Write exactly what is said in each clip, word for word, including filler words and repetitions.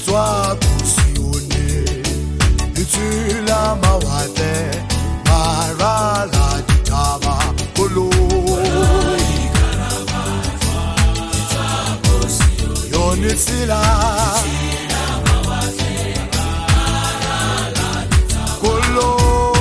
itswa kusione itsila mawate marala ditaba kolo yonitsila kolo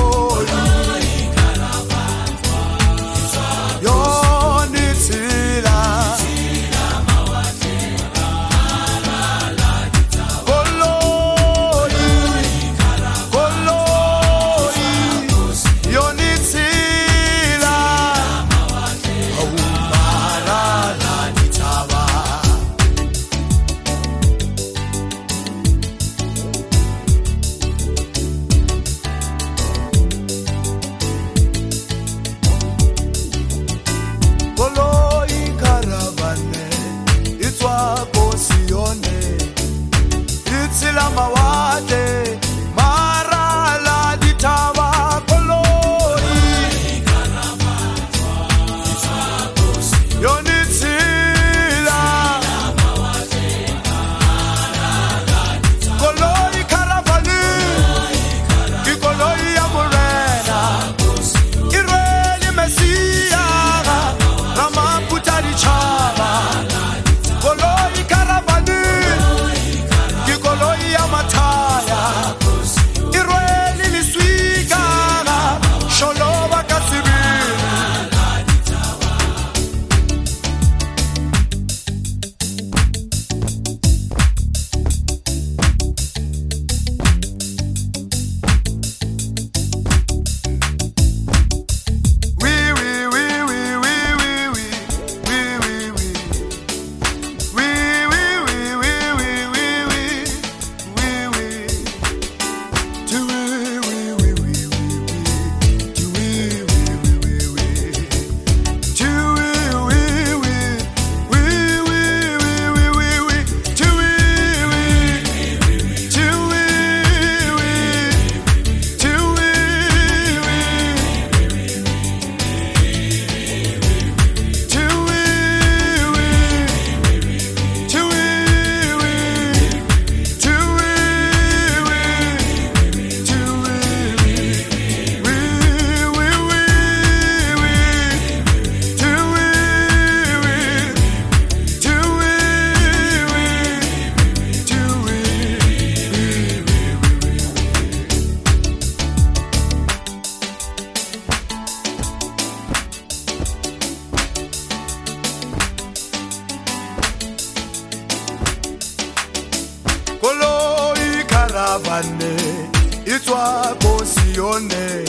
itswa kusione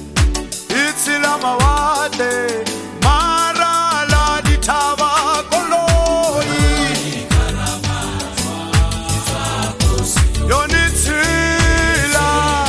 itsila mawate marala ditaba koloi yonitsila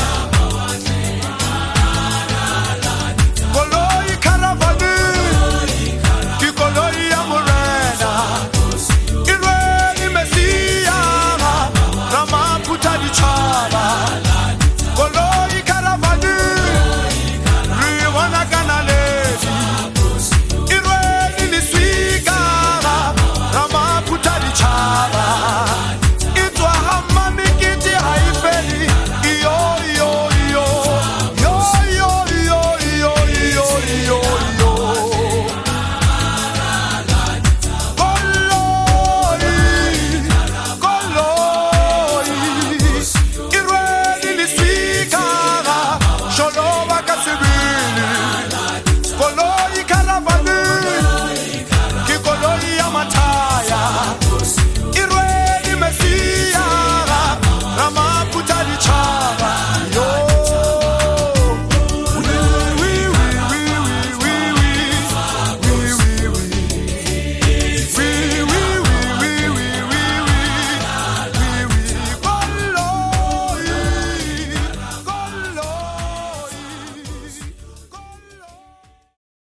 koloi karavani ki koloi ya morena irwe ni mesia rama puta di chaba koloi karavani riwana kanale irwe ni swika rama puta di chaba itwa hamani kiti haifeli iyo iyo iyo yo yo yo yo yo yo yo koloi koloi irwe ni swika sholoba kasibili koloi karavani ki koloi ya mataya irwe ni mesia rama